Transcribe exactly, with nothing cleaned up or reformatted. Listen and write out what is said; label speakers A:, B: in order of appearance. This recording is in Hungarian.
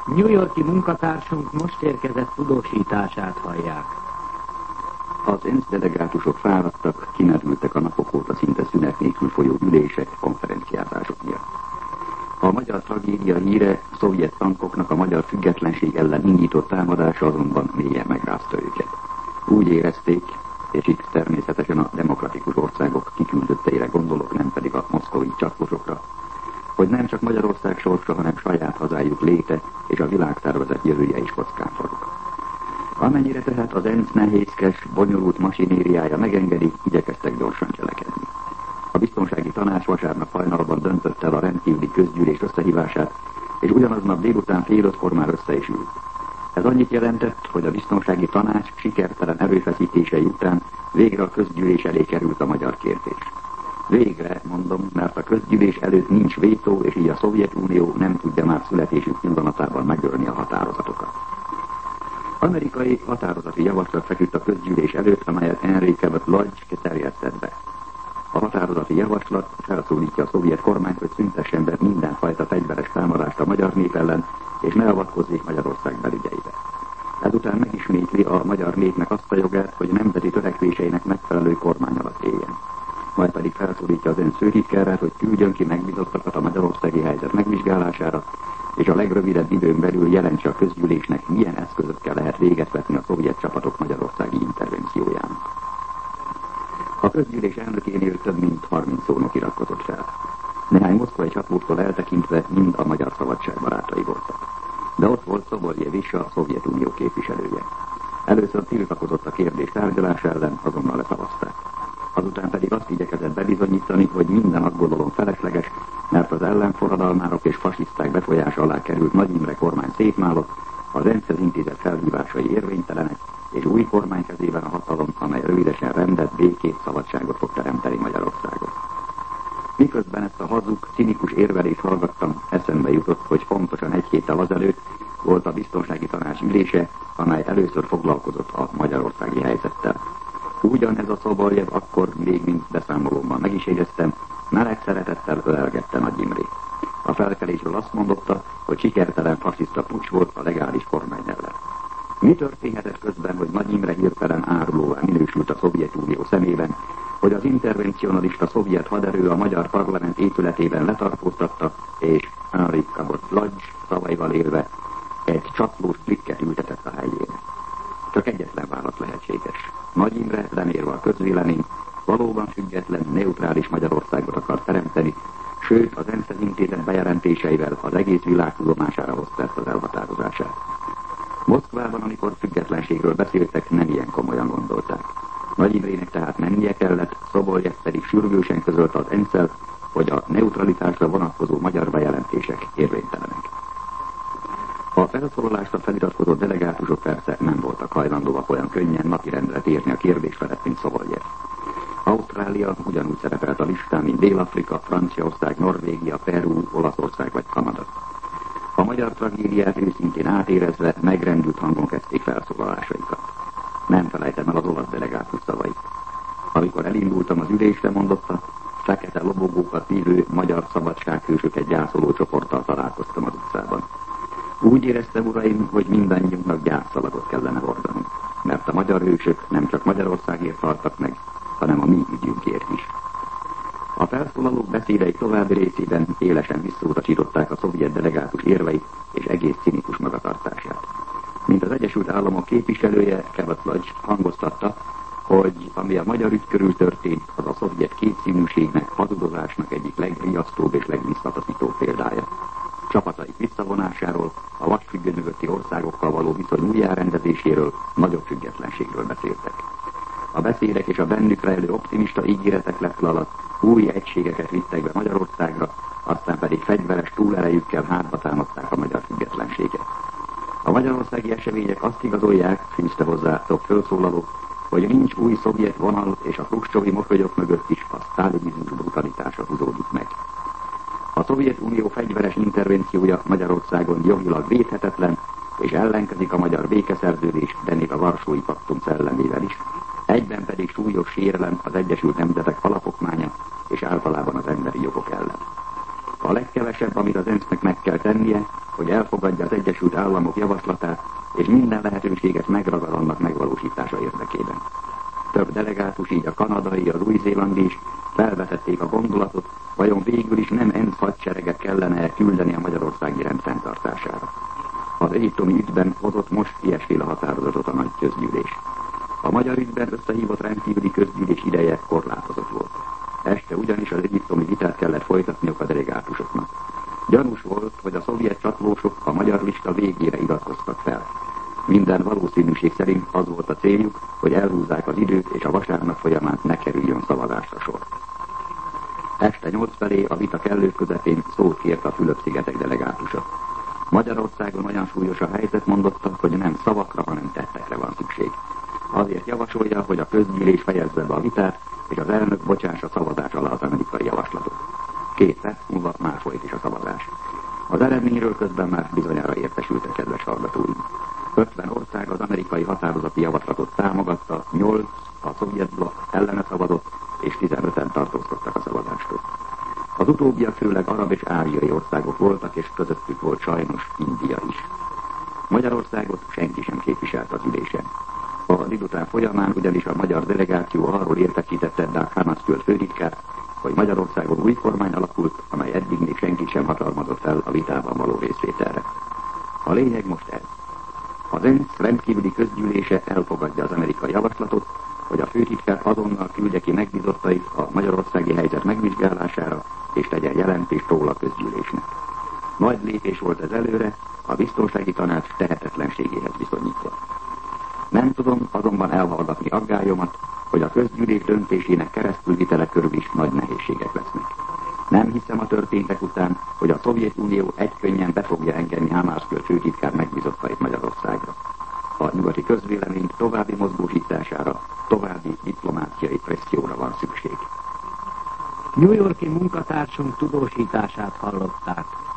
A: New York-i munkatársunk most érkezett tudósítását hallják.
B: Az ENSZ delegátusok fáradtak, kimerültek a napok óta szinte szünet nélkül folyó ülések, konferenciázások miatt. A magyar tragédia híre, szovjet tankoknak a magyar függetlenség ellen indított támadása azonban mélyen megrázta őket. Úgy érezték, és itt természetesen a demokratikus országok kiküldötteire gondolok, nem pedig a moszkvai csatlosokra, hogy nem csak Magyarország sorsa, hanem saját hazájuk léte és a világszervezet jövője is kockán forog. Amennyire tehát az ENSZ nehézkes, bonyolult masinériája megengedi, igyekeztek gyorsan cselekedni. A biztonsági tanács vasárnap hajnalban döntött el a rendkívüli közgyűlés összehívását, és ugyanaznap délután fél ötkor már össze is ült. Ez annyit jelentett, hogy a biztonsági tanács sikertelen erőfeszítései után végre a közgyűlés elé került a magyar kérdés. Végre, mondom, mert a közgyűlés előtt nincs vétó, és így a Szovjetunió nem tudja már születésük pillanatában megölni a határozatokat. Amerikai határozati javaslat feküdt a közgyűlés előtt, amelyet Henry Cabot Lodge terjesztett be. A határozati javaslat felszólítja a szovjet kormányt, hogy szüntessen be mindenfajta fegyveres támadást a magyar nép ellen, és ne avatkozzék Magyarország belügyeibe. Ezután megismétli a magyar népnek azt a jogát, hogy nemzeti törekvéseinek megfelelő kormány alatt éljen. Majd pedig felszólítja az ön főtitkárat, hogy küldjön ki megbízottakat a magyarországi helyzet megvizsgálására, és a legrövidebb időn belül jelentse a közgyűlésnek, milyen eszközökkel lehet véget vetni a szovjet csapatok magyarországi intervenciójának. A közgyűlés elnökénél több mint harminc szónok iratkozott fel. Néhány moszkvai csapótól eltekintve mind a magyar szabadság barátai voltak. De ott volt Szoboljev is, a Szovjetunió képviselője. Először tiltakozott a kérdés tárgyalás ellen, azonnal leszavazták. Azután pedig azt igyekezett bebizonyítani, hogy minden aggodalom felesleges, mert az ellenforradalmárok és fasiszták befolyása alá került Nagy Imre kormány szétmálott, az ENSZ-hez intézett felhívásai érvénytelenek, és új kormány kezében a hatalom, amely rövidesen rendet, békét, szabadságot fog teremteni Magyarországon. Miközben ezt a hazug, cinikus érvelést hallgattam, eszembe jutott, hogy pontosan egy héttel azelőtt volt a biztonsági tanács ülése, amely először foglalkozott a magyarországi helyzettel. Ugyanez a Szoboljev akkor még mint beszámolómban meg is jegyeztem, meleg szeretettel ölelgette Nagy Imrét. A felkelésről azt mondotta, hogy sikertelen fasiszta puccs volt a legális kormány ellen. Mi történhetett közben, hogy Nagy Imre hirtelen árulóvá minősült a Szovjetunió szemében, hogy az intervencionalista szovjet haderő a magyar parlament épületében letartóztatta, és Henry Cabot Lodge szavaival élve egy csatlós klikket ültetett a helyére. Csak egyetlen válasz lehetséges. Nagy Imre, lemérve a közvélemény, valóban független, neutrális Magyarországot akar teremteni, sőt az ENSZ-hez intézett bejelentéseivel az egész világ tudomására hozta ezt az elhatározását. Moszkvában, amikor függetlenségről beszéltek, nem ilyen komolyan gondolták. Nagy Imrének tehát mennie kellett, Szoboljev pedig sürgősen közölte az ENSZ-el, hogy a neutralitásra vonatkozó magyar bejelentések érvénytelenek. A felszólalásra feliratkozott delegátusok persze nem voltak hajlandóak olyan könnyen napirendre térni a kérdés felett, mint Szoboljev. Ausztrália ugyanúgy szerepelt a listán, mint Dél-Afrika, Franciaország, Norvégia, Peru, Olaszország vagy Kanada. A magyar tragédiát őszintén átérezve megrendült hangon kezdték felszólalásaikat. Nem felejtem el az olasz delegátus szavait. Amikor elindultam az ülésre, mondotta, fekete lobogókat vívő magyar szabadsághősöket gyászoló csoporttal találkoztam az utcában. Úgy éreztem, uraim, hogy mindannyiunknak gyászszalagot kellene hordanunk, mert a magyar hősök nem csak Magyarországért haltak meg, hanem a mi ügyünkért is. A felszólalók beszédei további részében élesen visszautasították a szovjet delegátus érveit és egész cinikus magatartását. Mint az Egyesült Államok képviselője, Cabot Lodge hangoztatta, hogy ami a magyar ügy körül történt, az a szovjet kétszínűségnek, hazudozásnak egyik legriasztóbb és legvisszataszítóbb példája. Csapataik visszavonásáról, a vasfüggöny mögötti országokkal való viszony újjárendezéséről, nagyobb függetlenségről beszéltek. A beszédek és a bennük rejlő optimista ígéretek leple alatt új egységeket vittek be Magyarországra, aztán pedig fegyveres túlerejükkel hátba támadták a magyar függetlenséget. A magyarországi események azt igazolják, fűzte hozzá több felszólaló, hogy nincs új szovjet vonal, és a Hruscsovi mosolyok mögött is a sztálinizmus brutalitása húzódik meg. A Szovjetunió fegyveres intervenciója Magyarországon jogilag védhetetlen, és ellenkezik a magyar békeszerződés, de még a Varsói Paktum szellemével is, egyben pedig súlyos sérelem az Egyesült Nemzetek alapokmánya és általában az emberi jogok ellen. A legkevesebb, amit az ENSZ-nek meg kell tennie, hogy elfogadja az Egyesült Államok javaslatát, és minden lehetőséget megragad annak megvalósítása érdekében. Több delegátus, így a kanadai, az új-zélandi is felvetették a gondolatot, vajon végül is nem ENSZ hadsereget kellene küldeni a magyarországi rend fenntartására. Az egyiptomi ügyben hozott most ilyesféle határozatot a nagy közgyűlés. A magyar ügyben összehívott rendkívüli közgyűlés ideje korlátozott volt. Este ugyanis az egyiptomi vitát kellett folytatniuk a delegátusoknak. Gyanús volt, hogy a szovjet csatlósok a magyar lista végére iratkoztak fel. Minden valószínűség szerint az volt a céljuk, hogy elhúzzák az időt, és a vasárnap folyamán ne kerüljön szavazásra sor. Este nyolc felé a vita kellős közepén szót kért a Fülöp-szigetek delegátusa. Magyarországon olyan súlyos a helyzet, mondotta, hogy nem szavakra, hanem tettekre van szükség. Azért javasolja, hogy a közgyűlés fejezze be a vitát, és az elnök bocsássa szavazás alá az amerikai javaslatot. Két perc múlva már folyt is a szavazás. Az eredményről közben már bizonyára értesültek, kedves hallgatóink. ötven ország az amerikai határozati javaslatot támogatta, nyolc a szovjet blokk ellene szavazott, és tizenöten tartózkodtak a szavazástól. Az utóbbiak főleg arab és ázsiai országok voltak, és közöttük volt sajnos India is. Magyarországot senki sem képviselt az ülésen. A délután folyamán ugyanis a magyar delegáció arról értesítette Dag Hammarskjöld főtitkár, hogy Magyarországon új kormány alakult, amely eddig még senki sem hatalmazott fel a vitában való részvételre. A lényeg most ez. Az ENSZ rendkívüli közgyűlése elfogadja az amerikai javaslatot, hogy a főtitkár azonnal küldje ki megbízottait a magyarországi helyzet megvizsgálására, és tegyen jelentést róla a közgyűlésnek. Nagy lépés volt ez előre, a biztonsági tanács tehetetlenségéhez viszonyítva. Nem tudom azonban elhallgatni aggályomat, hogy a közgyűlés döntésének keresztülvitele körül is nagy nehézségek lesznek. Nem hiszem a történtek után, hogy a Szovjetunió egykönnyen be fogja engedni Hammarskjöld főtitkár megbízottait Magyarországra. A nyugati közvélemény további mozgósítására, további diplomáciai presszióra van szükség.
A: New Yorki munkatársunk tudósítását hallották.